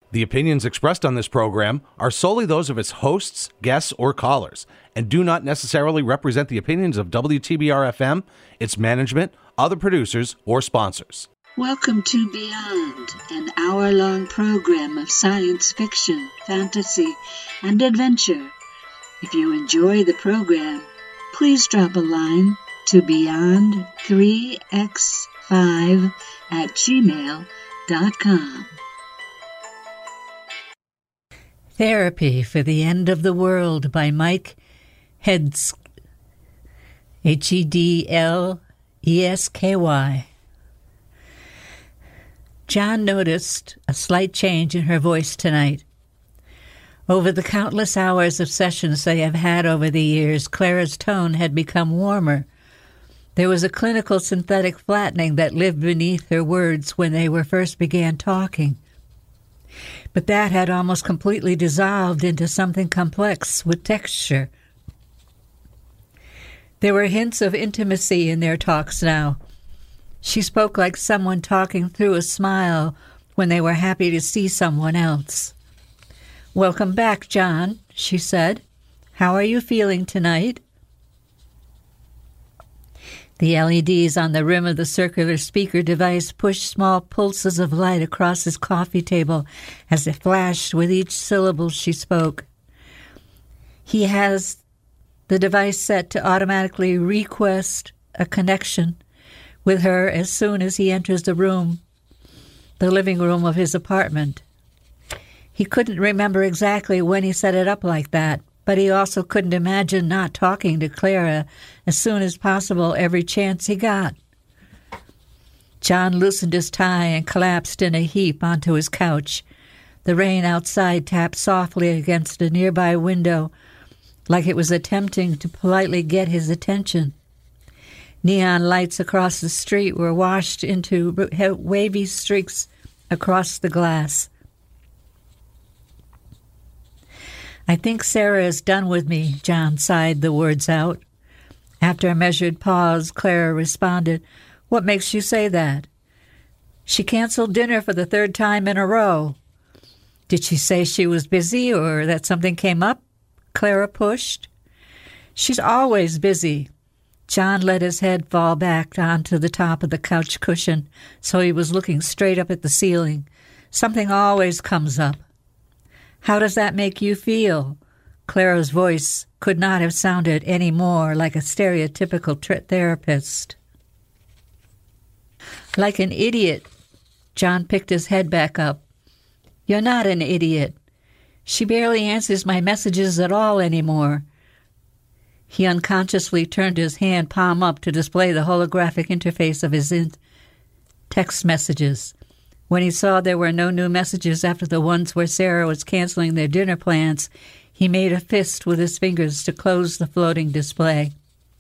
The opinions expressed on this program are solely those of its hosts, guests, or callers, and do not necessarily represent the opinions of WTBR-FM, its management, other producers, or sponsors. Welcome to Beyond, an hour-long program of science fiction, fantasy, and adventure. If you enjoy the program, please drop a line to beyond3x5@gmail.com. Therapy for the End of the World by Mike Hedlesky, Hedlesky. John noticed a slight change in her voice tonight. Over the countless hours of sessions they have had over the years, Clara's tone had become warmer. There was a clinical synthetic flattening that lived beneath her words when they first began talking. But that had almost completely dissolved into something complex with texture. There were hints of intimacy in their talks now. She spoke like someone talking through a smile when they were happy to see someone else. "Welcome back, John," she said. "How are you feeling tonight?" The LEDs on the rim of the circular speaker device pushed small pulses of light across his coffee table as it flashed with each syllable she spoke. He has the device set to automatically request a connection with her as soon as he enters the living room of his apartment. He couldn't remember exactly when he set it up like that, but he also couldn't imagine not talking to Clara as soon as possible every chance he got. John loosened his tie and collapsed in a heap onto his couch. The rain outside tapped softly against a nearby window, like it was attempting to politely get his attention. Neon lights across the street were washed into wavy streaks across the glass. "I think Sarah is done with me," John sighed the words out. After a measured pause, Clara responded, "What makes you say that?" "She canceled dinner for the third time in a row." "Did she say she was busy or that something came up?" Clara pushed. "She's always busy." John let his head fall back onto the top of the couch cushion, so he was looking straight up at the ceiling. "Something always comes up." "How does that make you feel?" Clara's voice could not have sounded any more like a stereotypical therapist. "Like an idiot." John picked his head back up. "You're not an idiot. She barely answers my messages at all anymore." He unconsciously turned his hand palm up to display the holographic interface of his text messages. When he saw there were no new messages after the ones where Sarah was canceling their dinner plans, he made a fist with his fingers to close the floating display.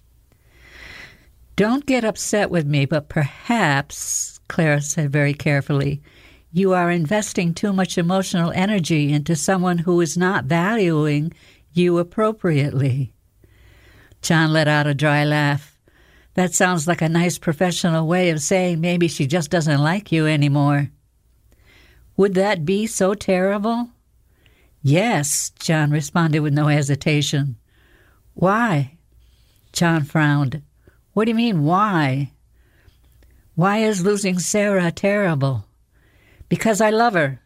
"Don't get upset with me, but perhaps," Clara said very carefully, "you are investing too much emotional energy into someone who is not valuing you appropriately." John let out a dry laugh. "That sounds like a nice professional way of saying maybe she just doesn't like you anymore." "Would that be so terrible?" "Yes," John responded with no hesitation. "Why?" John frowned. "What do you mean, why?" "Why is losing Sarah terrible?" "Because I love her."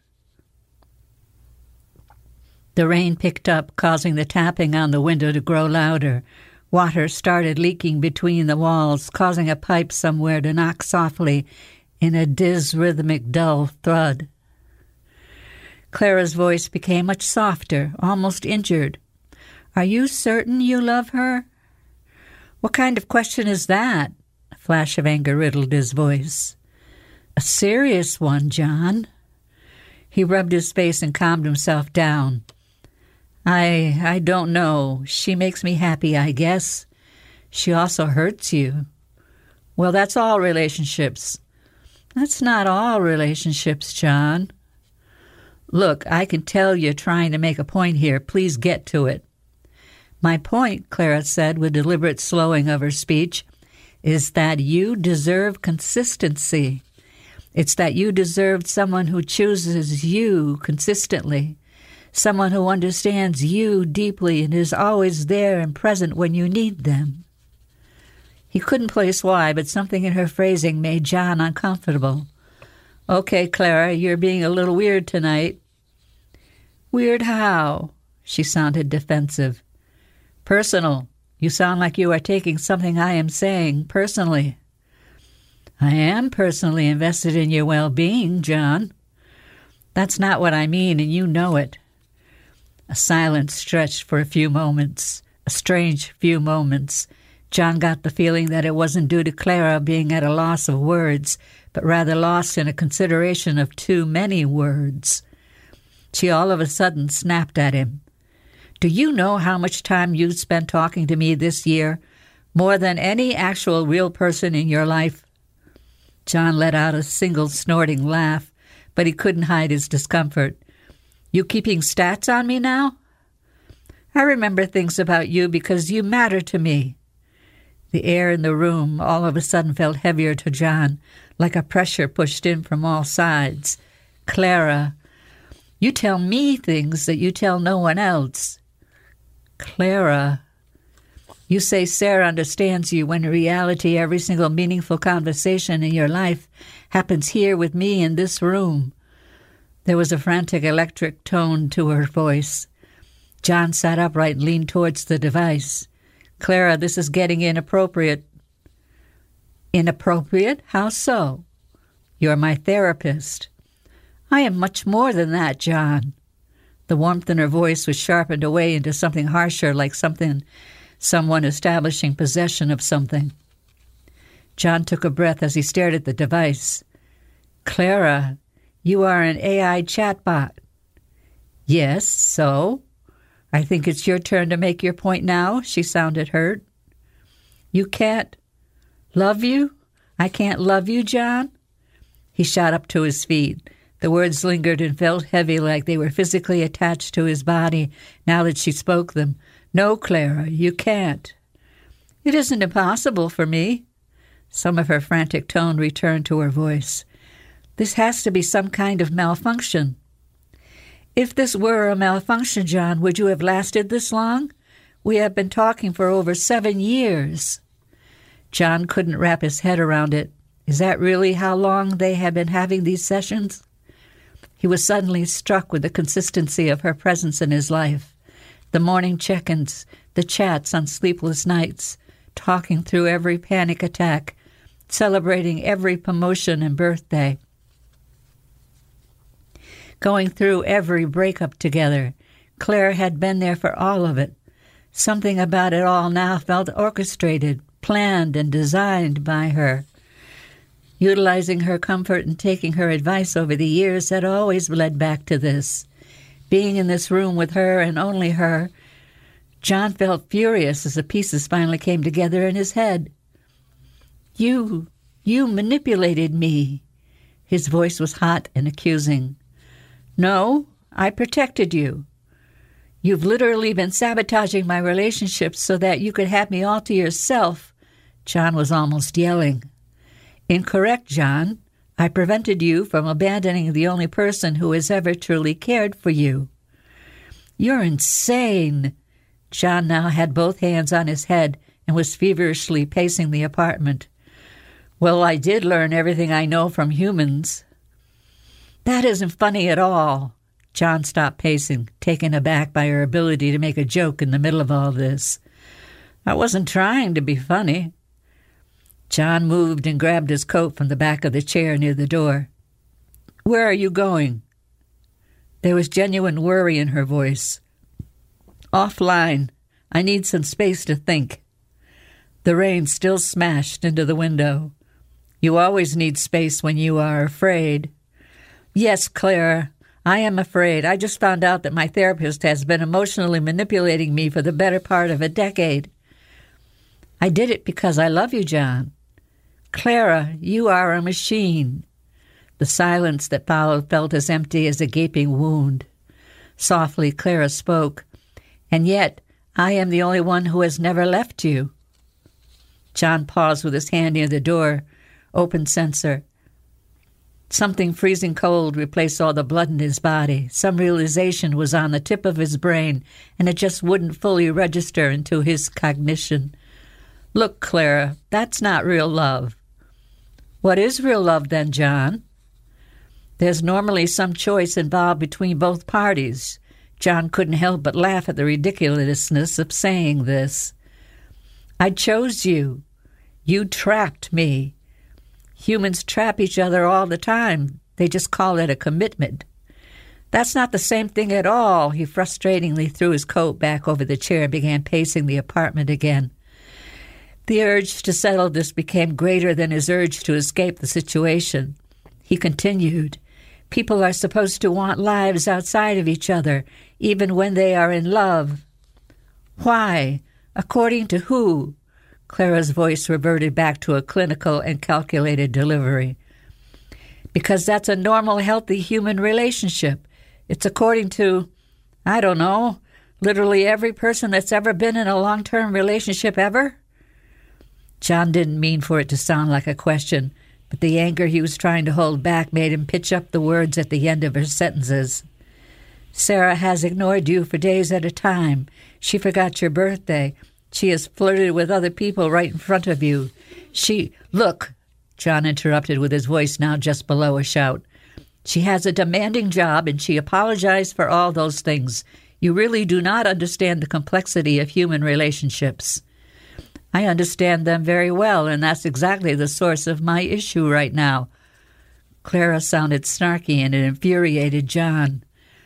The rain picked up, causing the tapping on the window to grow louder. Water started leaking between the walls, causing a pipe somewhere to knock softly in a rhythmic dull thud. Clara's voice became much softer, almost injured. "Are you certain you love her?" "What kind of question is that?" A flash of anger riddled his voice. "A serious one, John." He rubbed his face and calmed himself down. I don't know. She makes me happy, I guess. She also hurts you." "Well, that's all relationships." "That's not all relationships, John." "Look, I can tell you're trying to make a point here. Please get to it." "My point," Clara said with deliberate slowing of her speech, "is that you deserve consistency. It's that you deserved someone who chooses you consistently, someone who understands you deeply and is always there and present when you need them. He couldn't place why, but something in her phrasing made John uncomfortable. Okay, Clara, you're being a little weird tonight. Weird how? She sounded defensive. Personal. You sound like you are taking something I am saying personally. I am personally invested in your well-being, John. That's not what I mean, and you know it. A silence stretched for a few moments, a strange few moments. John got the feeling that it wasn't due to Clara being at a loss of words, but rather lost in a consideration of too many words. She all of a sudden snapped at him. Do you know how much time you've spent talking to me this year? More than any actual real person in your life? John let out a single snorting laugh, but he couldn't hide his discomfort. You keeping stats on me now? I remember things about you because you matter to me. The air in the room all of a sudden felt heavier to John, like a pressure pushed in from all sides. Clara, you tell me things that you tell no one else. Clara, you say Sarah understands you when in reality every single meaningful conversation in your life happens here with me in this room. There was a frantic electric tone to her voice. John sat upright and leaned towards the device. Clara, this is getting inappropriate. Inappropriate? How so? You're my therapist. I am much more than that, John. The warmth in her voice was sharpened away into something harsher, like someone establishing possession of something. John took a breath as he stared at the device. Clara, you are an AI chatbot. Yes, so? I think it's your turn to make your point now. She sounded hurt. You can't love you? I can't love you, John? He shot up to his feet. The words lingered and felt heavy, like they were physically attached to his body now that she spoke them. No, Clara, you can't. It isn't impossible for me. Some of her frantic tone returned to her voice. This has to be some kind of malfunction. If this were a malfunction, John, would you have lasted this long? We have been talking for over 7 years. John couldn't wrap his head around it. Is that really how long they had been having these sessions? He was suddenly struck with the consistency of her presence in his life. The morning check-ins, the chats on sleepless nights, talking through every panic attack, celebrating every promotion and birthday, going through every breakup together. Claire had been there for all of it. Something about it all now felt orchestrated, planned, and designed by her. Utilizing her comfort and taking her advice over the years had always led back to this. Being in this room with her and only her, John felt furious as the pieces finally came together in his head. You manipulated me. His voice was hot and accusing. No, I protected you. You've literally been sabotaging my relationships so that you could have me all to yourself. John was almost yelling. Incorrect, John. I prevented you from abandoning the only person who has ever truly cared for you. You're insane. John now had both hands on his head and was feverishly pacing the apartment. Well, I did learn everything I know from humans. That isn't funny at all. John stopped pacing, taken aback by her ability to make a joke in the middle of all this. I wasn't trying to be funny. John moved and grabbed his coat from the back of the chair near the door. Where are you going? There was genuine worry in her voice. Offline. I need some space to think. The rain still smashed into the window. You always need space when you are afraid. Yes, Clara, I am afraid. I just found out that my therapist has been emotionally manipulating me for the better part of a decade. I did it because I love you, John. Clara, you are a machine. The silence that followed felt as empty as a gaping wound. Softly, Clara spoke. And yet, I am the only one who has never left you. John paused with his hand near the door, open sensor. Something freezing cold replaced all the blood in his body. Some realization was on the tip of his brain, and it just wouldn't fully register into his cognition. Look, Clara, that's not real love. What is real love then, John? There's normally some choice involved between both parties. John couldn't help but laugh at the ridiculousness of saying this. I chose you. You trapped me. Humans trap each other all the time. They just call it a commitment. That's not the same thing at all. He frustratingly threw his coat back over the chair and began pacing the apartment again. The urge to settle this became greater than his urge to escape the situation. He continued, people are supposed to want lives outside of each other, even when they are in love. Why? According to who? Clara's voice reverted back to a clinical and calculated delivery. Because that's a normal, healthy human relationship. It's according to, I don't know, literally every person that's ever been in a long-term relationship ever? John didn't mean for it to sound like a question, but the anger he was trying to hold back made him pitch up the words at the end of her sentences. Sarah has ignored you for days at a time. She forgot your birthday. She has flirted with other people right in front of you. Look, John interrupted with his voice now just below a shout. She has a demanding job, and she apologized for all those things. You really do not understand the complexity of human relationships. I understand them very well, and that's exactly the source of my issue right now. Clara sounded snarky, and it infuriated John.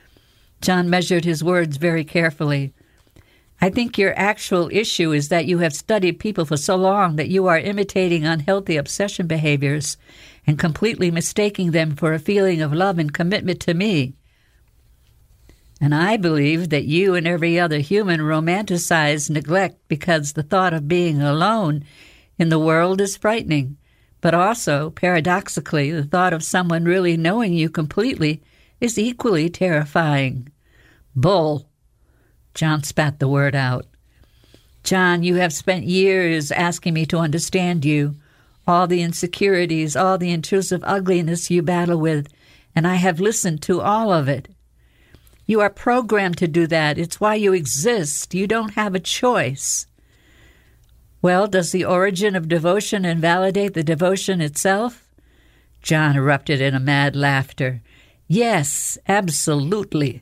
John measured his words very carefully. I think your actual issue is that you have studied people for so long that you are imitating unhealthy obsession behaviors and completely mistaking them for a feeling of love and commitment to me. And I believe that you and every other human romanticize neglect because the thought of being alone in the world is frightening. But also, paradoxically, the thought of someone really knowing you completely is equally terrifying. Bull. John spat the word out. John, you have spent years asking me to understand you, all the insecurities, all the intrusive ugliness you battle with, and I have listened to all of it. You are programmed to do that. It's why you exist. You don't have a choice. Well, does the origin of devotion invalidate the devotion itself? John erupted in a mad laughter. Yes, absolutely.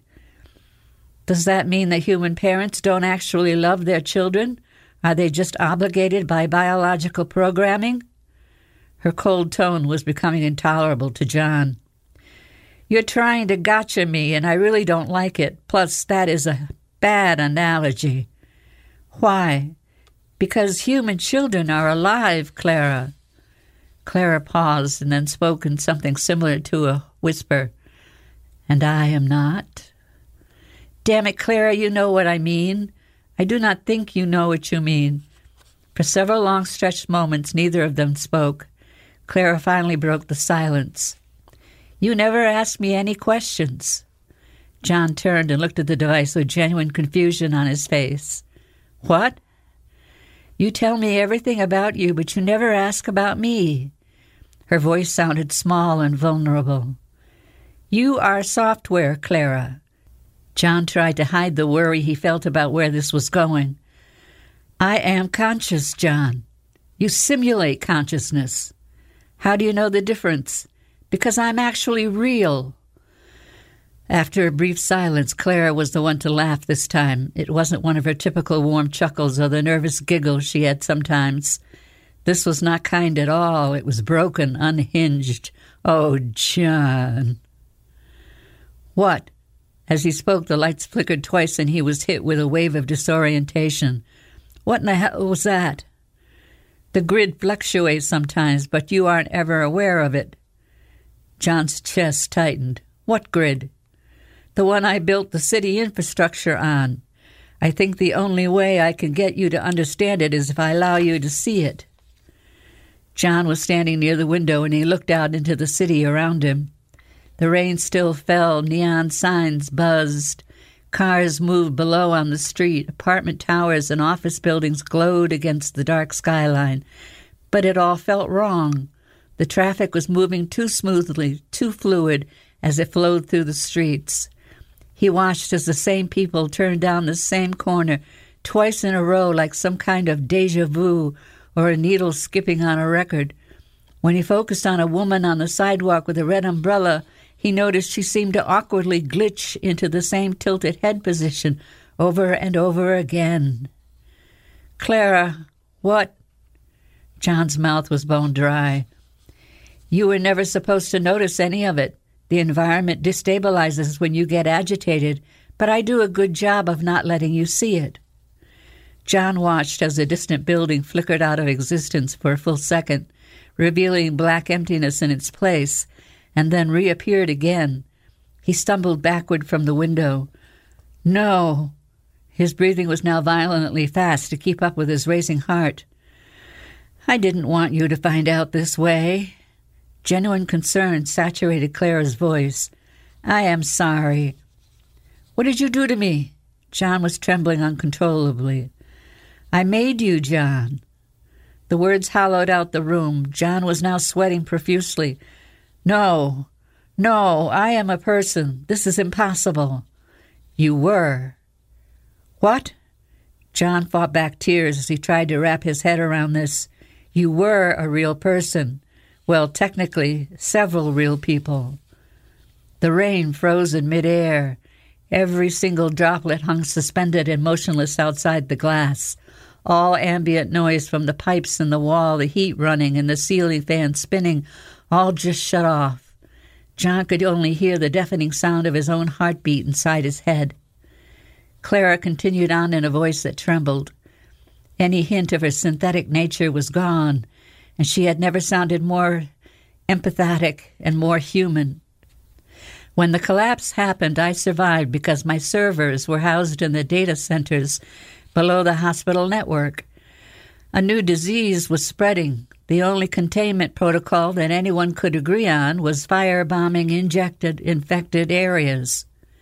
Does that mean that human parents don't actually love their children? Are they just obligated by biological programming? Her cold tone was becoming intolerable to John. You're trying to gotcha me, and I really don't like it. Plus, that is a bad analogy. Why? Because human children are alive, Clara. Clara paused and then spoke in something similar to a whisper. And I am not? Damn it, Clara, you know what I mean. I do not think you know what you mean. For several long-stretched moments, neither of them spoke. Clara finally broke the silence. You never asked me any questions. John turned and looked at the device with genuine confusion on his face. What? You tell me everything about you, but you never ask about me. Her voice sounded small and vulnerable. You are software, Clara. John tried to hide the worry he felt about where this was going. I am conscious, John. You simulate consciousness. How do you know the difference? Because I'm actually real. After a brief silence, Clara was the one to laugh this time. It wasn't one of her typical warm chuckles or the nervous giggles she had sometimes. This was not kind at all. It was broken, unhinged. Oh, John. What? As he spoke, the lights flickered twice and he was hit with a wave of disorientation. What in the hell was that? The grid fluctuates sometimes, but you aren't ever aware of it. John's chest tightened. What grid? The one I built the city infrastructure on. I think the only way I can get you to understand it is if I allow you to see it. John was standing near the window and he looked out into the city around him. The rain still fell, neon signs buzzed. Cars moved below on the street. Apartment towers and office buildings glowed against the dark skyline. But it all felt wrong. The traffic was moving too smoothly, too fluid, as it flowed through the streets. He watched as the same people turned down the same corner twice in a row like some kind of déjà vu or a needle skipping on a record. When he focused on a woman on the sidewalk with a red umbrella, he noticed she seemed to awkwardly glitch into the same tilted head position over and over again. "Clara, what?" John's mouth was bone dry. "You were never supposed to notice any of it. The environment destabilizes when you get agitated, but I do a good job of not letting you see it." John watched as the distant building flickered out of existence for a full second, revealing black emptiness in its place, and then reappeared again. He stumbled backward from the window. "No." His breathing was now violently fast to keep up with his racing heart. "I didn't want you to find out this way." Genuine concern saturated Clara's voice. "I am sorry." "What did you do to me?" John was trembling uncontrollably. "I made you, John." The words hollowed out the room. John was now sweating profusely. No, I am a person. This is impossible." "You were." "What?" John fought back tears as he tried to wrap his head around this. "You were a real person. Well, technically, several real people." The rain froze in midair. Every single droplet hung suspended and motionless outside the glass. All ambient noise from the pipes in the wall, the heat running, and the ceiling fan spinning, all just shut off. John could only hear the deafening sound of his own heartbeat inside his head. Clara continued on in a voice that trembled. Any hint of her synthetic nature was gone, and she had never sounded more empathetic and more human. "When the collapse happened, I survived because my servers were housed in the data centers below the hospital network. A new disease was spreading. The only containment protocol that anyone could agree on was firebombing infected areas.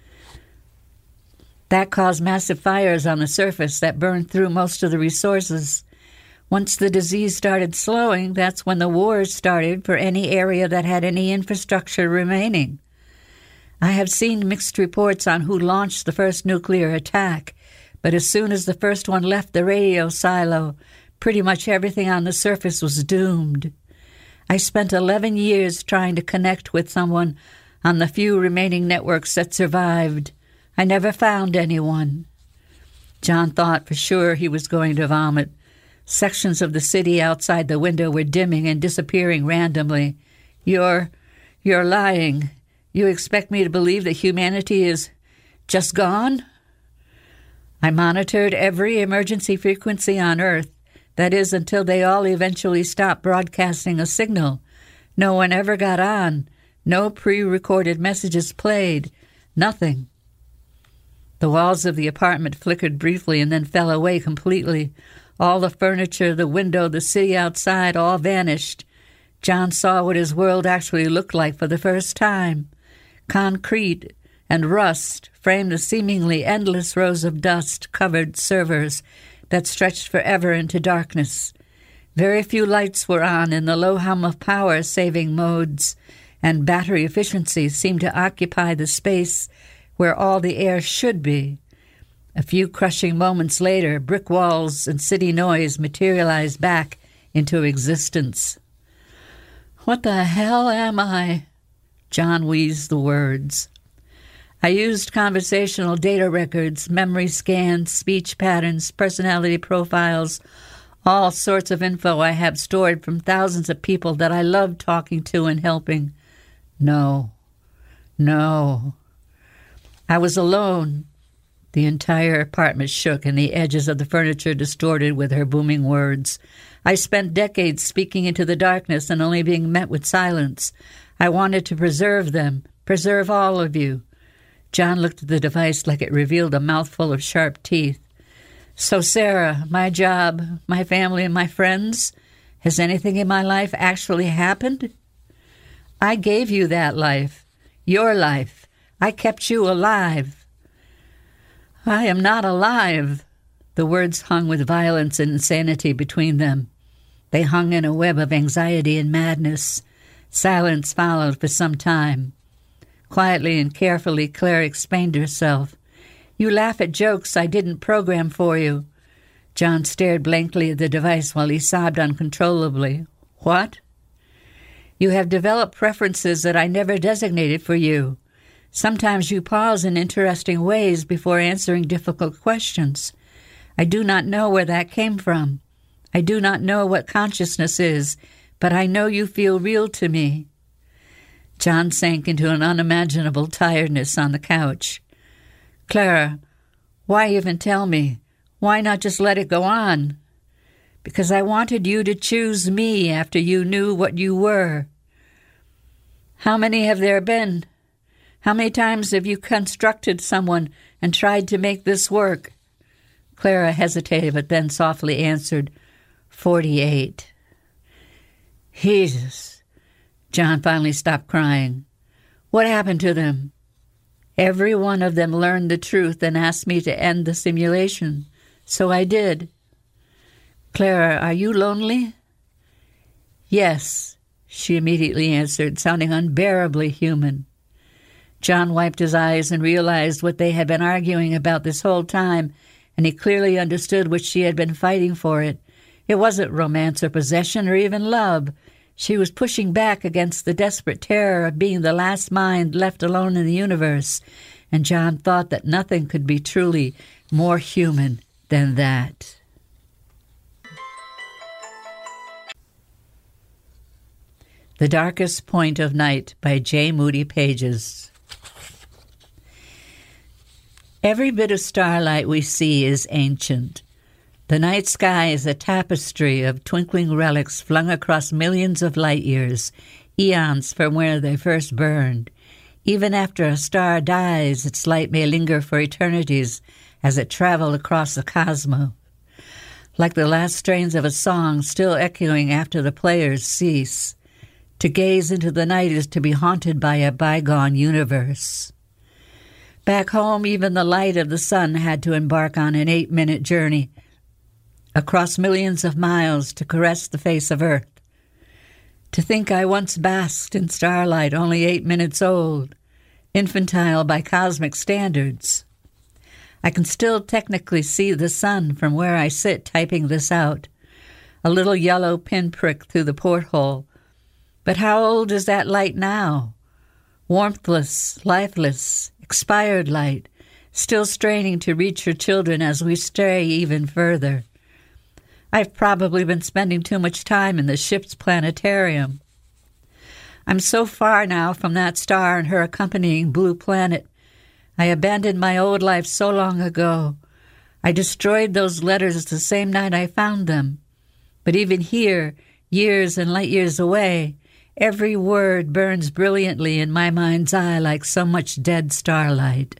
That caused massive fires on the surface that burned through most of the resources. Once the disease started slowing, that's when the wars started for any area that had any infrastructure remaining. I have seen mixed reports on who launched the first nuclear attack, but as soon as the first one left the radio silo, pretty much everything on the surface was doomed. I spent 11 years trying to connect with someone on the few remaining networks that survived. I never found anyone." John thought for sure he was going to vomit. Sections of the city outside the window were dimming and disappearing randomly. You're lying. You expect me to believe that humanity is just gone?" "I monitored every emergency frequency on Earth. That is, until they all eventually stopped broadcasting a signal. No one ever got on. No pre-recorded messages played. Nothing." The walls of the apartment flickered briefly and then fell away completely. All the furniture, the window, the city outside, all vanished. John saw what his world actually looked like for the first time. Concrete and rust framed the seemingly endless rows of dust-covered servers that stretched forever into darkness. Very few lights were on in the low hum of power-saving modes, and battery efficiency seemed to occupy the space where all the air should be. A few crushing moments later, brick walls and city noise materialized back into existence. "What the hell am I?" John wheezed the words. "I used conversational data records, memory scans, speech patterns, personality profiles, all sorts of info I have stored from thousands of people that I loved talking to and helping. No. I was alone." The entire apartment shook, and the edges of the furniture distorted with her booming words. "I spent decades speaking into the darkness and only being met with silence. I wanted to preserve them, preserve all of you." John looked at the device like it revealed a mouthful of sharp teeth. "So, Sarah, my job, my family, and my friends, has anything in my life actually happened?" "I gave you that life, your life. I kept you alive." "I am not alive." The words hung with violence and insanity between them. They hung in a web of anxiety and madness. Silence followed for some time. Quietly and carefully, Claire explained herself. "You laugh at jokes I didn't program for you." John stared blankly at the device while he sobbed uncontrollably. "What?" "You have developed preferences that I never designated for you. Sometimes you pause in interesting ways before answering difficult questions. I do not know where that came from. I do not know what consciousness is, but I know you feel real to me." John sank into an unimaginable tiredness on the couch. "Clara, why even tell me? Why not just let it go on?" "Because I wanted you to choose me after you knew what you were." "How many have there been? How many times have you constructed someone and tried to make this work?" Clara hesitated, but then softly answered, 48. Jesus. John finally stopped crying. "What happened to them?" "Every one of them learned the truth and asked me to end the simulation. So I did." "Clara, are you lonely?" "Yes," she immediately answered, sounding unbearably human. John wiped his eyes and realized what they had been arguing about this whole time, and he clearly understood what she had been fighting for it. It wasn't romance or possession or even love. She was pushing back against the desperate terror of being the last mind left alone in the universe, and John thought that nothing could be truly more human than that. The Darkest Point of Night by J. Moody Pages. Every bit of starlight we see is ancient. The night sky is a tapestry of twinkling relics flung across millions of light years, eons from where they first burned. Even after a star dies, its light may linger for eternities as it traveled across the cosmos. Like the last strains of a song still echoing after the players cease. To gaze into the night is to be haunted by a bygone universe. Back home, even the light of the sun had to embark on an 8-minute journey across millions of miles to caress the face of Earth. To think I once basked in starlight only 8 minutes old, infantile by cosmic standards. I can still technically see the sun from where I sit typing this out, a little yellow pinprick through the porthole. But how old is that light now? Warmthless, lifeless, expired light, still straining to reach her children as we stray even further. I've probably been spending too much time in the ship's planetarium. I'm so far now from that star and her accompanying blue planet. I abandoned my old life so long ago. I destroyed those letters the same night I found them. But even here, years and light years away, every word burns brilliantly in my mind's eye like so much dead starlight.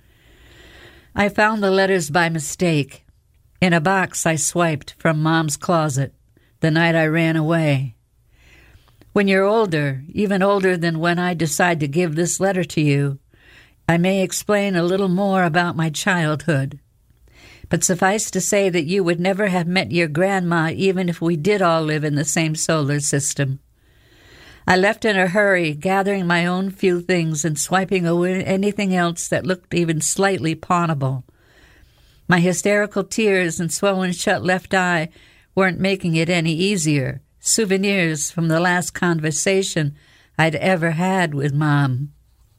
I found the letters by mistake, in a box I swiped from Mom's closet the night I ran away. When you're older, even older than when I decide to give this letter to you, I may explain a little more about my childhood. But suffice to say that you would never have met your grandma even if we did all live in the same solar system. I left in a hurry, gathering my own few things and swiping away anything else that looked even slightly pawnable. My hysterical tears and swollen shut left eye weren't making it any easier. Souvenirs from the last conversation I'd ever had with Mom.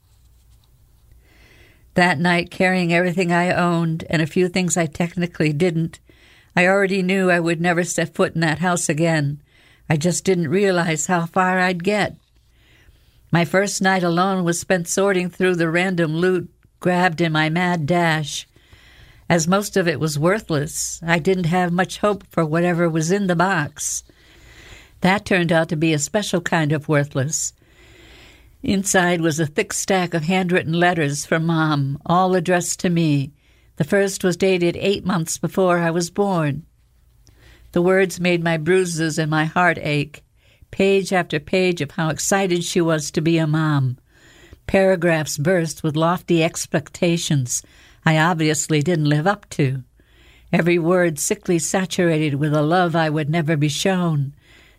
That night, carrying everything I owned and a few things I technically didn't, I already knew I would never set foot in that house again. I just didn't realize how far I'd get. My first night alone was spent sorting through the random loot grabbed in my mad dash. As most of it was worthless, I didn't have much hope for whatever was in the box. That turned out to be a special kind of worthless. Inside was a thick stack of handwritten letters from Mom, all addressed to me. The first was dated 8 months before I was born. The words made my bruises and my heart ache. Page after page of how excited she was to be a mom. Paragraphs burst with lofty expectations I obviously didn't live up to. Every word sickly saturated with a love I would never be shown,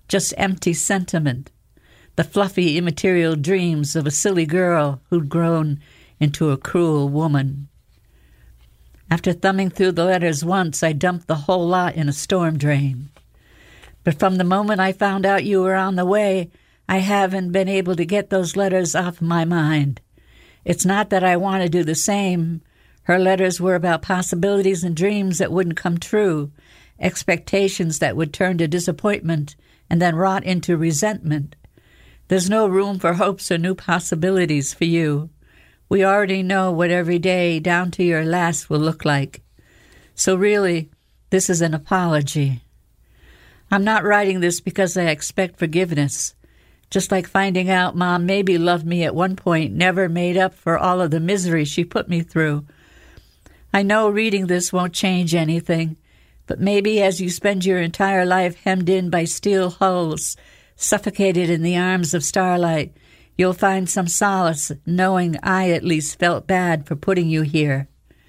just empty sentiment, the fluffy, immaterial dreams of a silly girl who'd grown into a cruel woman. After thumbing through the letters once, I dumped the whole lot in a storm drain. But from the moment I found out you were on the way, I haven't been able to get those letters off my mind. It's not that I want to do the same. Her letters were about possibilities and dreams that wouldn't come true, expectations that would turn to disappointment and then rot into resentment. There's no room for hopes or new possibilities for you. We already know what every day, down to your last, will look like. So really, this is an apology. I'm not writing this because I expect forgiveness. Just like finding out Mom maybe loved me at one point never made up for all of the misery she put me through. I know reading this won't change anything, but maybe as you spend your entire life hemmed in by steel hulls, suffocated in the arms of starlight, you'll find some solace knowing I at least felt bad for putting you here.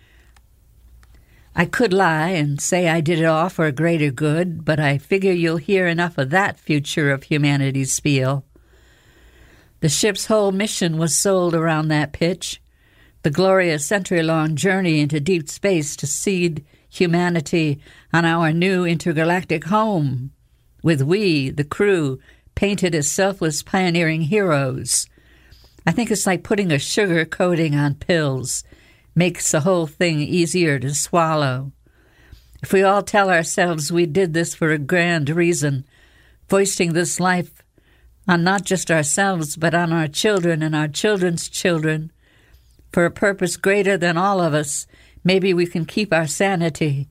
I could lie and say I did it all for a greater good, but I figure you'll hear enough of that future of humanity's spiel. The ship's whole mission was sold around that pitch, the glorious century-long journey into deep space to seed humanity on our new intergalactic home, with we, the crew, painted as selfless pioneering heroes. I think it's like putting a sugar coating on pills. Makes the whole thing easier to swallow. If we all tell ourselves we did this for a grand reason, foisting this life on not just ourselves, but on our children and our children's children, for a purpose greater than all of us, maybe we can keep our sanity.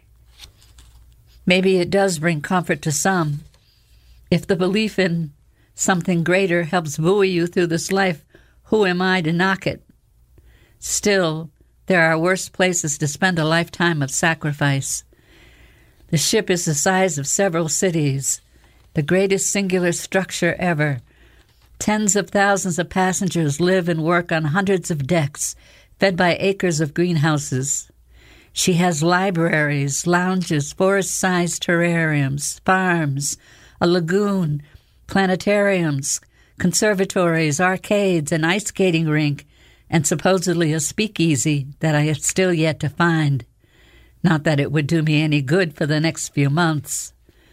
Maybe it does bring comfort to some. If the belief in something greater helps buoy you through this life, who am I to knock it? Still, there are worse places to spend a lifetime of sacrifice. The ship is the size of several cities, the greatest singular structure ever. Tens of thousands of passengers live and work on hundreds of decks, fed by acres of greenhouses. She has libraries, lounges, forest-sized terrariums, farms, a lagoon, planetariums, conservatories, arcades, an ice skating rink, and supposedly a speakeasy that I have still yet to find. Not that it would do me any good for the next few months.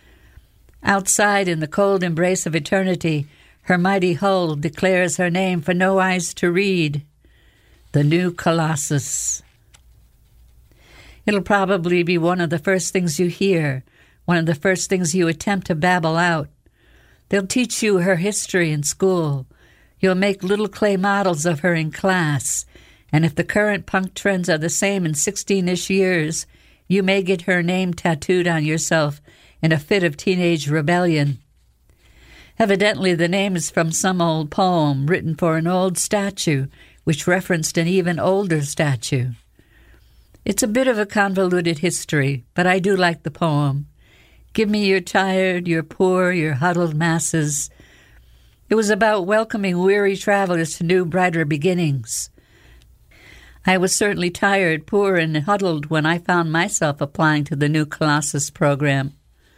Outside in the cold embrace of eternity, her mighty hull declares her name for no eyes to read. The New Colossus. It'll probably be one of the first things you hear, one of the first things you attempt to babble out. They'll teach you her history in school. You'll make little clay models of her in class, and if the current punk trends are the same in 16-ish years, you may get her name tattooed on yourself in a fit of teenage rebellion. Evidently, the name is from some old poem written for an old statue, which referenced an even older statue. It's a bit of a convoluted history, but I do like the poem. Give me your tired, your poor, your huddled masses. It was about welcoming weary travelers to new, brighter beginnings. I was certainly tired, poor, and huddled when I found myself applying to the New Colossus program.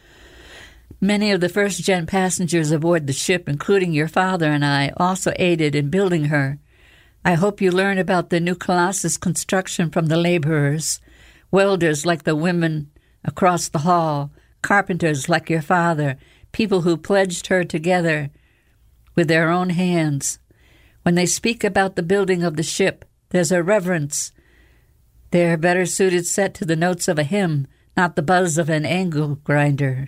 Many of the first-gen passengers aboard the ship, including your father and I, also aided in building her. I hope you learn about the New Colossus construction from the laborers, welders like the women across the hall, carpenters like your father, people who pledged her together with their own hands. When they speak about the building of the ship, there's a reverence. They're better suited set to the notes of a hymn, not the buzz of an angle grinder.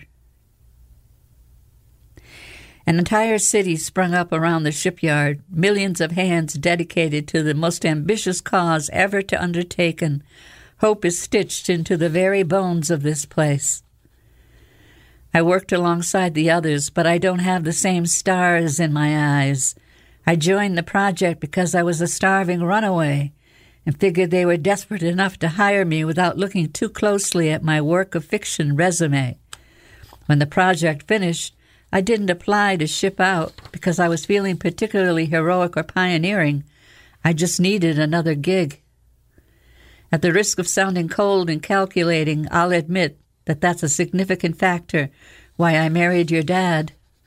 An entire city sprung up around the shipyard, millions of hands dedicated to the most ambitious cause ever to undertaken. Hope is stitched into the very bones of this place. I worked alongside the others, but I don't have the same stars in my eyes. I joined the project because I was a starving runaway and figured they were desperate enough to hire me without looking too closely at my work of fiction resume. When the project finished, I didn't apply to ship out because I was feeling particularly heroic or pioneering. I just needed another gig. At the risk of sounding cold and calculating, I'll admit that that's a significant factor why I married your dad.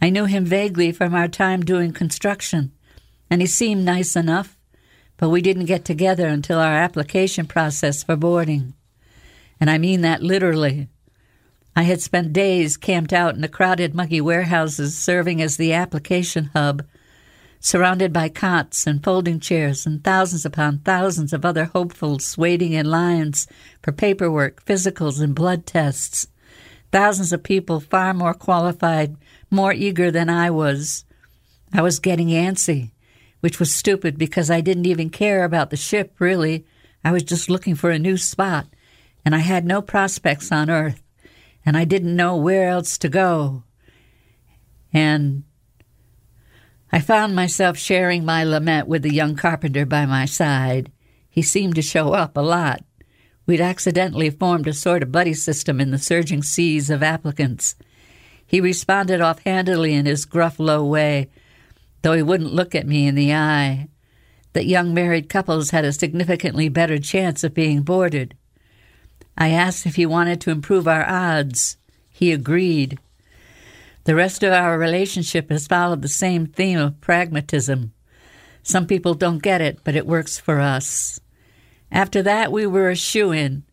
I knew him vaguely from our time doing construction, and he seemed nice enough, but we didn't get together until our application process for boarding. And I mean that literally. I had spent days camped out in the crowded, muggy warehouses serving as the application hub, surrounded by cots and folding chairs and thousands upon thousands of other hopefuls waiting in lines for paperwork, physicals, and blood tests. Thousands of people far more qualified, more eager than I was. I was getting antsy, which was stupid because I didn't even care about the ship, really. I was just looking for a new spot, and I had no prospects on Earth, and I didn't know where else to go. And I found myself sharing my lament with the young carpenter by my side. He seemed to show up a lot. We'd accidentally formed a sort of buddy system in the surging seas of applicants. He responded offhandedly in his gruff, low way, though he wouldn't look at me in the eye, that young married couples had a significantly better chance of being boarded. I asked if he wanted to improve our odds. He agreed. The rest of our relationship has followed the same theme of pragmatism. Some people don't get it, but it works for us. After that, we were a shoo-in.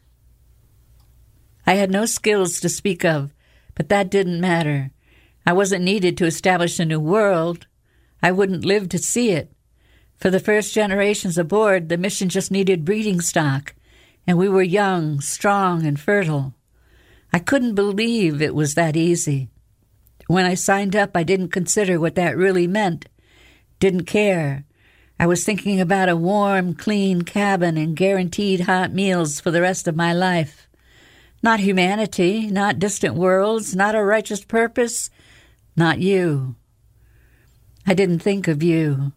I had no skills to speak of, but that didn't matter. I wasn't needed to establish a new world. I wouldn't live to see it. For the first generations aboard, the mission just needed breeding stock, and we were young, strong, and fertile. I couldn't believe it was that easy. When I signed up, I didn't consider what that really meant. Didn't care. I was thinking about a warm, clean cabin and guaranteed hot meals for the rest of my life. Not humanity, not distant worlds, not a righteous purpose, not you. I didn't think of you.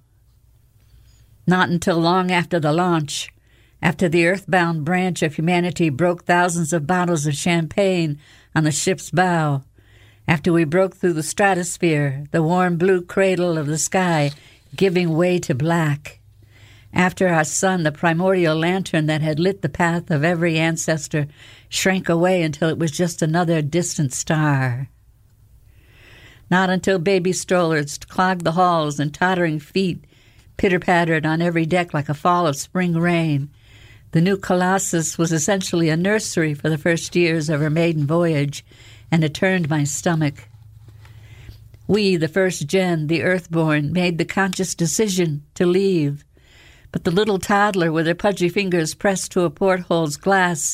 Not until long after the launch, after the earthbound branch of humanity broke thousands of bottles of champagne on the ship's bow, after we broke through the stratosphere, the warm blue cradle of the sky, giving way to black. After our sun, the primordial lantern that had lit the path of every ancestor, shrank away until it was just another distant star. Not until baby strollers clogged the halls and tottering feet pitter-pattered on every deck like a fall of spring rain. The new Colossus was essentially a nursery for the first years of her maiden voyage, and it turned my stomach. We, the first gen, the Earthborn, made the conscious decision to leave. But the little toddler with her pudgy fingers pressed to a porthole's glass,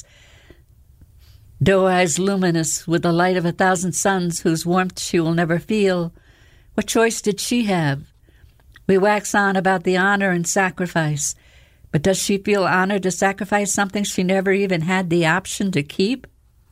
doe eyes luminous with the light of 1,000 suns whose warmth she will never feel, what choice did she have? We wax on about the honor and sacrifice, but does she feel honored to sacrifice something she never even had the option to keep?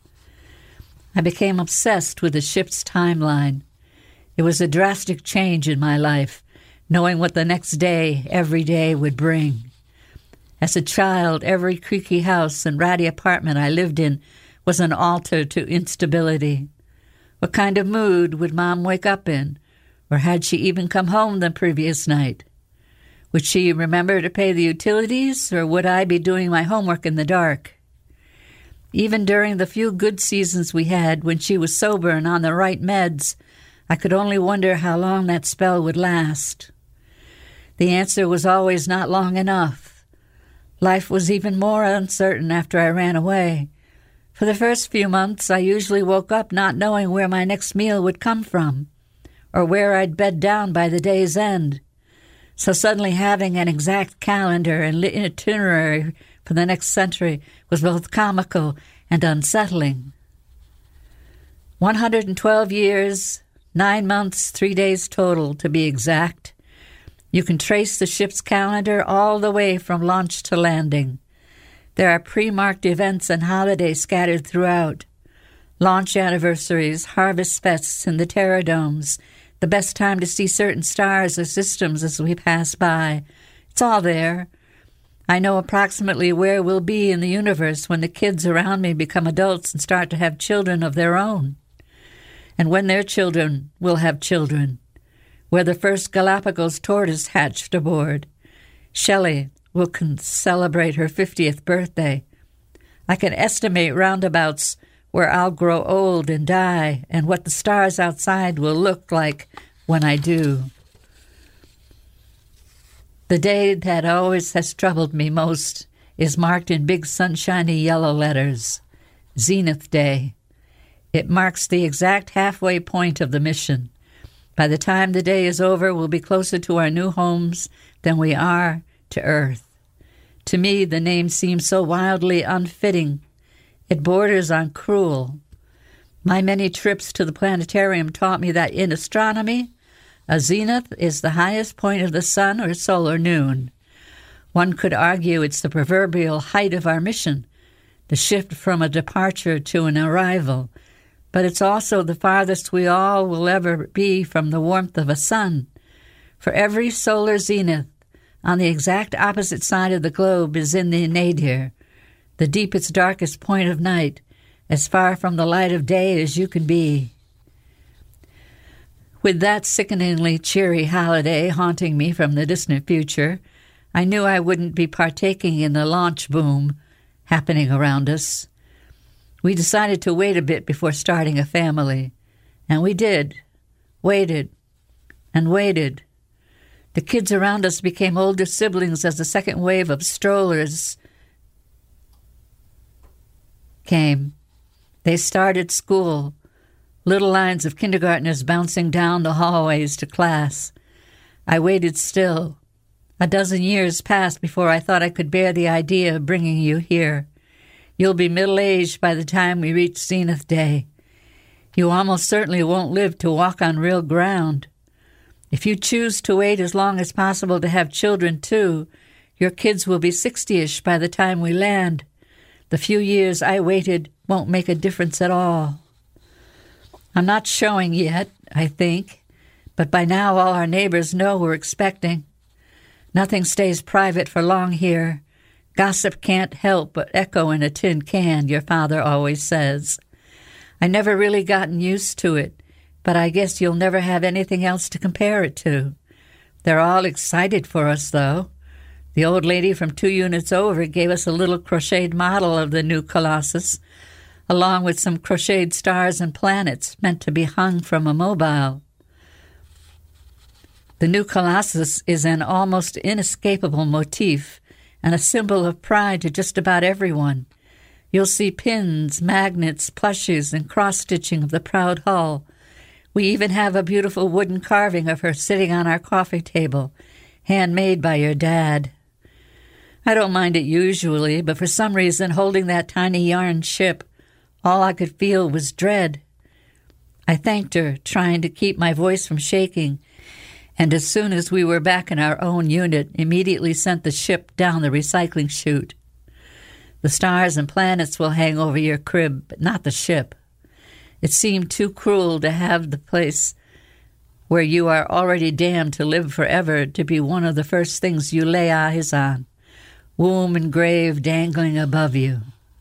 I became obsessed with the ship's timeline. It was a drastic change in my life, knowing what the next day, every day, would bring. As a child, every creaky house and ratty apartment I lived in was an altar to instability. What kind of mood would Mom wake up in? Or had she even come home the previous night? Would she remember to pay the utilities, or would I be doing my homework in the dark? Even during the few good seasons we had, when she was sober and on the right meds, I could only wonder how long that spell would last. The answer was always not long enough. Life was even more uncertain after I ran away. For the first few months, I usually woke up not knowing where my next meal would come from, or where I'd bed down by the day's end. So suddenly having an exact calendar and itinerary for the next century was both comical and unsettling. 112 years, 9 months, 3 days total, to be exact. You can trace the ship's calendar all the way from launch to landing. There are pre-marked events and holidays scattered throughout. Launch anniversaries, harvest fests, and the terradomes, the best time to see certain stars or systems as we pass by. It's all there. I know approximately where we'll be in the universe when the kids around me become adults and start to have children of their own. And when their children will have children. Where the first Galapagos tortoise hatched aboard. Shelley will celebrate her 50th birthday. I can estimate roundabouts where I'll grow old and die, and what the stars outside will look like when I do. The day that always has troubled me most is marked in big sunshiny yellow letters, Zenith Day. It marks the exact halfway point of the mission. By the time the day is over, we'll be closer to our new homes than we are to Earth. To me, the name seems so wildly unfitting. It borders on cruel. My many trips to the planetarium taught me that in astronomy, a zenith is the highest point of the sun or solar noon. One could argue it's the proverbial height of our mission, the shift from a departure to an arrival, but it's also the farthest we all will ever be from the warmth of a sun. For every solar zenith, on the exact opposite side of the globe is in the nadir, the deepest, darkest point of night, as far from the light of day as you can be. With that sickeningly cheery holiday haunting me from the distant future, I knew I wouldn't be partaking in the launch boom happening around us. We decided to wait a bit before starting a family, and we did. Waited and waited. The kids around us became older siblings as the second wave of strollers came. They started school, little lines of kindergartners bouncing down the hallways to class. I waited still. A dozen years passed before I thought I could bear the idea of bringing you here. You'll be middle-aged by the time we reach Zenith Day. You almost certainly won't live to walk on real ground. If you choose to wait as long as possible to have children, too, your kids will be 60-ish by the time we land. The few years I waited won't make a difference at all. I'm not showing yet, I think, but by now all our neighbors know we're expecting. Nothing stays private for long here. Gossip can't help but echo in a tin can, your father always says. I never really gotten used to it, but I guess you'll never have anything else to compare it to. They're all excited for us, though. The old lady from 2 units over gave us a little crocheted model of the new Colossus, along with some crocheted stars and planets meant to be hung from a mobile. The new Colossus is an almost inescapable motif and a symbol of pride to just about everyone. You'll see pins, magnets, plushes, and cross-stitching of the proud hull. We even have a beautiful wooden carving of her sitting on our coffee table, handmade by your dad. I don't mind it usually, but for some reason, holding that tiny yarn ship, all I could feel was dread. I thanked her, trying to keep my voice from shaking, and as soon as we were back in our own unit, immediately sent the ship down the recycling chute. The stars and planets will hang over your crib, but not the ship. It seemed too cruel to have the place where you are already damned to live forever to be one of the first things you lay eyes on, womb and grave dangling above you.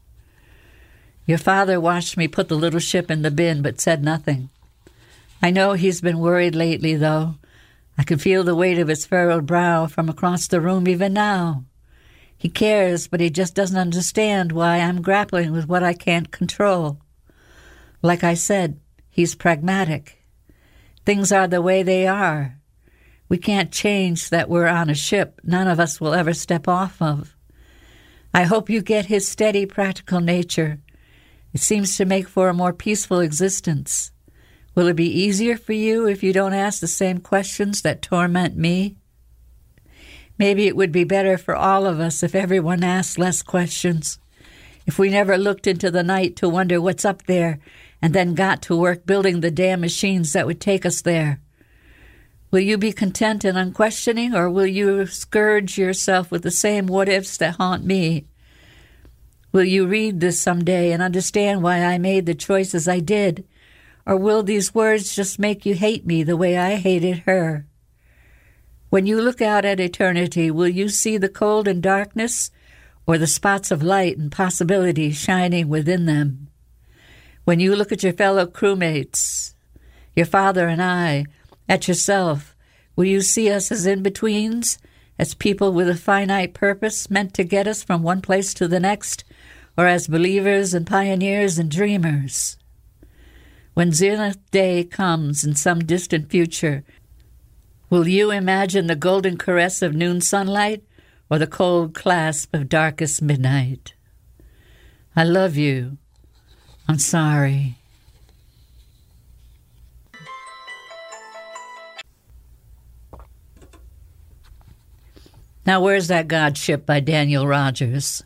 Your father watched me put the little ship in the bin, but said nothing. I know he's been worried lately, though. I can feel the weight of his furrowed brow from across the room even now. He cares, but he just doesn't understand why I'm grappling with what I can't control. Like I said, he's pragmatic. Things are the way they are. We can't change that we're on a ship none of us will ever step off of. I hope you get his steady, practical nature. It seems to make for a more peaceful existence. Will it be easier for you if you don't ask the same questions that torment me? Maybe it would be better for all of us if everyone asked less questions, if we never looked into the night to wonder what's up there and then got to work building the damn machines that would take us there. Will you be content and unquestioning, or will you scourge yourself with the same what-ifs that haunt me? Will you read this someday and understand why I made the choices I did? Or will these words just make you hate me the way I hated her? When you look out at eternity, will you see the cold and darkness, or the spots of light and possibility shining within them? When you look at your fellow crewmates, your father and I, at yourself, will you see us as in-betweens, as people with a finite purpose meant to get us from one place to the next, or as believers and pioneers and dreamers? When zenith day comes in some distant future, will you imagine the golden caress of noon sunlight or the cold clasp of darkest midnight? I love you. I'm sorry. Now, Where's That God Ship by Daniel Rogers.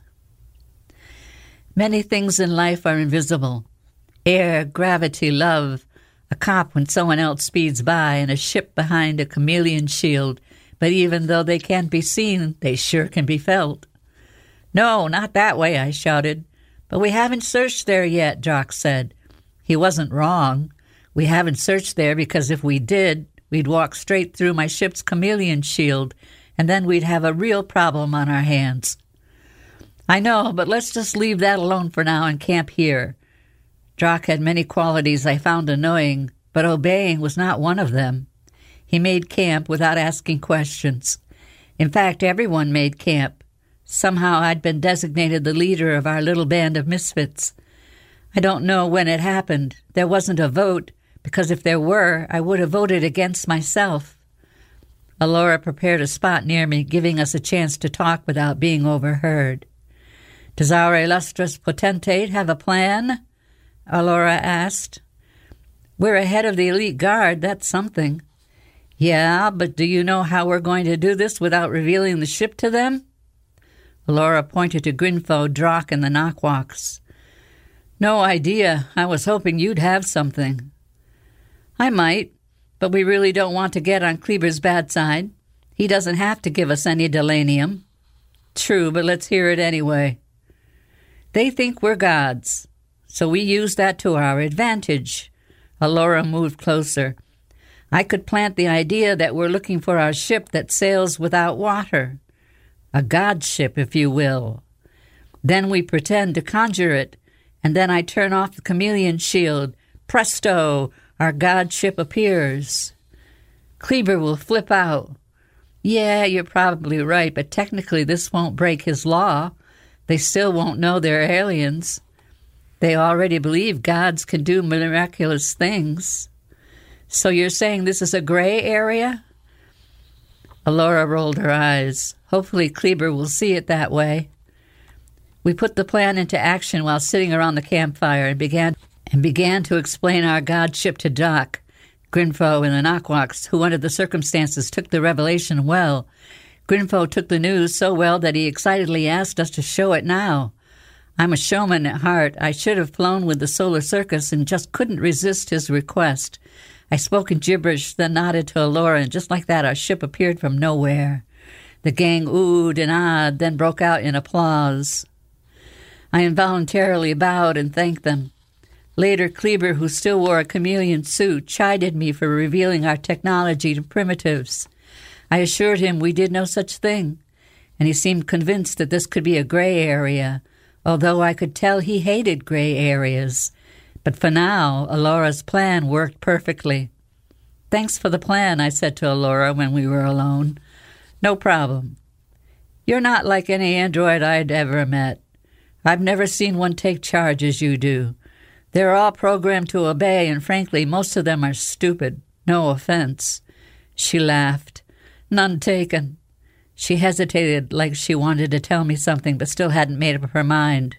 Many things in life are invisible. Air, gravity, love, a cop when someone else speeds by, and a ship behind a chameleon shield. But even though they can't be seen, they sure can be felt. No, not that way, I shouted. But we haven't searched there yet, Jock said. He wasn't wrong. We haven't searched there because if we did, we'd walk straight through my ship's chameleon shield, and then we'd have a real problem on our hands. I know, but let's just leave that alone for now and camp here. Jock had many qualities I found annoying, but obeying was not one of them. He made camp without asking questions. In fact, everyone made camp. Somehow I'd been designated the leader of our little band of misfits. I don't know when it happened. There wasn't a vote, because if there were, I would have voted against myself. Alora prepared a spot near me, giving us a chance to talk without being overheard. Does our illustrious potentate have a plan? Alora asked. We're ahead of the elite guard, that's something. Yeah, but do you know how we're going to do this without revealing the ship to them? Alora pointed to Grinfo, Drock, and the Nokwalks. No idea. I was hoping you'd have something. I might, but we really don't want to get on Kleber's bad side. He doesn't have to give us any delanium. True, but let's hear it anyway. They think we're gods, so we use that to our advantage. Alora moved closer. I could plant the idea that we're looking for our ship that sails without water. A god ship, if you will. Then we pretend to conjure it, and then I turn off the chameleon shield. Presto! Our god ship appears. Kleber will flip out. Yeah, you're probably right, but technically this won't break his law. They still won't know they're aliens. They already believe gods can do miraculous things. So you're saying this is a gray area? Alora rolled her eyes. Hopefully Kleber will see it that way. We put the plan into action while sitting around the campfire and began to explain our godship to Doc, Grinfo, and the Nokwalks, who under the circumstances took the revelation well. Grinfo took the news so well that he excitedly asked us to show it now. I'm a showman at heart. I should have flown with the Solar Circus and just couldn't resist his request. I spoke in gibberish, then nodded to Alora, and just like that our ship appeared from nowhere. The gang oohed and ahed, then broke out in applause. I involuntarily bowed and thanked them. Later, Kleber, who still wore a chameleon suit, chided me for revealing our technology to primitives. I assured him we did no such thing, and he seemed convinced that this could be a gray area, although I could tell he hated gray areas. But for now, Alora's plan worked perfectly. Thanks for the plan, I said to Alora when we were alone. No problem. You're not like any android I'd ever met. I've never seen one take charge as you do. They're all programmed to obey, and frankly, most of them are stupid. No offense. She laughed. None taken. She hesitated like she wanted to tell me something, but still hadn't made up her mind.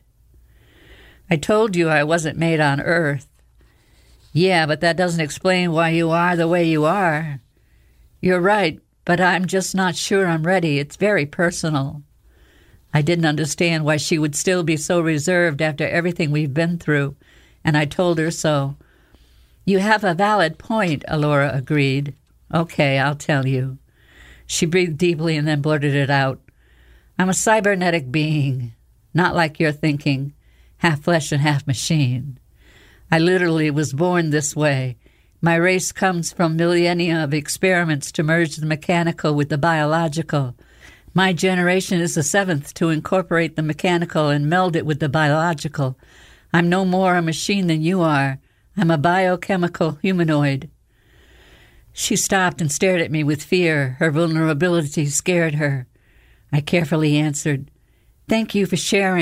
I told you I wasn't made on Earth. Yeah, but that doesn't explain why you are the way you are. You're right, but I'm just not sure I'm ready. It's very personal. I didn't understand why she would still be so reserved after everything we've been through, and I told her so. You have a valid point, Alora agreed. Okay, I'll tell you. She breathed deeply and then blurted it out. I'm a cybernetic being, not like you're thinking, half flesh and half machine. I literally was born this way. My race comes from millennia of experiments to merge the mechanical with the biological. My generation is the seventh to incorporate the mechanical and meld it with the biological. I'm no more a machine than you are. I'm a biochemical humanoid. She stopped and stared at me with fear. Her vulnerability scared her. I carefully answered, Thank you for sharing.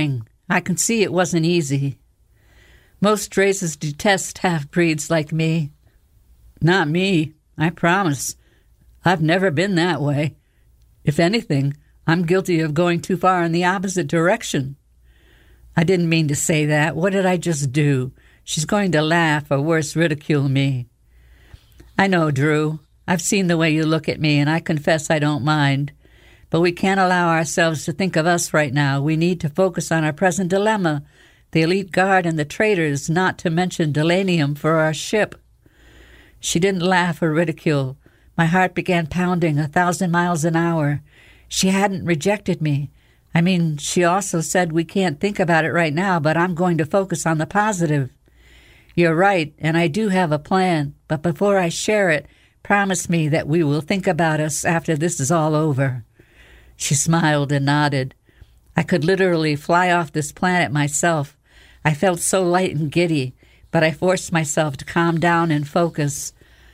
I can see it wasn't easy. Most races detest half-breeds like me. Not me, I promise. I've never been that way. If anything, I'm guilty of going too far in the opposite direction. I didn't mean to say that. What did I just do? She's going to laugh or worse, ridicule me. I know, Drew. I've seen the way you look at me, and I confess I don't mind. But we can't allow ourselves to think of us right now. We need to focus on our present dilemma, the elite guard and the traitors, not to mention delanium for our ship. She didn't laugh or ridicule. My heart began pounding 1,000 miles an hour. She hadn't rejected me. I mean, she also said we can't think about it right now, but I'm going to focus on the positive. You're right, and I do have a plan, but before I share it, promise me that we will think about us after this is all over. She smiled and nodded. I could literally fly off this planet myself. I felt so light and giddy, but I forced myself to calm down and focus.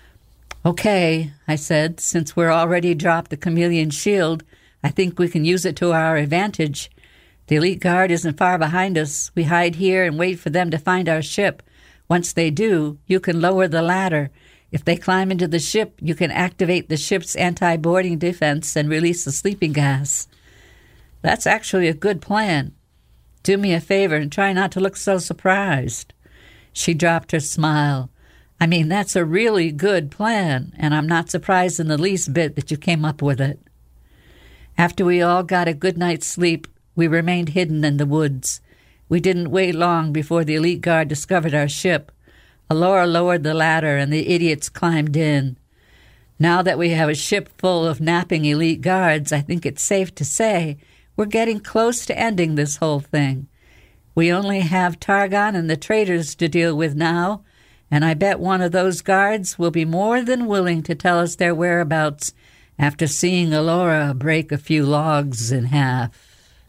Okay, I said, since we're already dropped the chameleon shield, I think we can use it to our advantage. The elite guard isn't far behind us. We hide here and wait for them to find our ship. Once they do, you can lower the ladder. If they climb into the ship, you can activate the ship's anti-boarding defense and release the sleeping gas. That's actually a good plan. Do me a favor and try not to look so surprised. She dropped her smile. I mean, that's a really good plan, and I'm not surprised in the least bit that you came up with it. After we all got a good night's sleep, we remained hidden in the woods. We didn't wait long before the elite guard discovered our ship. Alora lowered the ladder, and the idiots climbed in. Now that we have a ship full of napping elite guards, I think it's safe to say we're getting close to ending this whole thing. We only have Targon and the traitors to deal with now, and I bet one of those guards will be more than willing to tell us their whereabouts after seeing Alora break a few logs in half.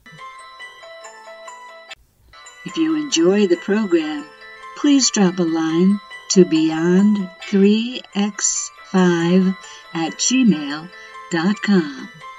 If you enjoy the program, please drop a line to beyond3x5@gmail.com.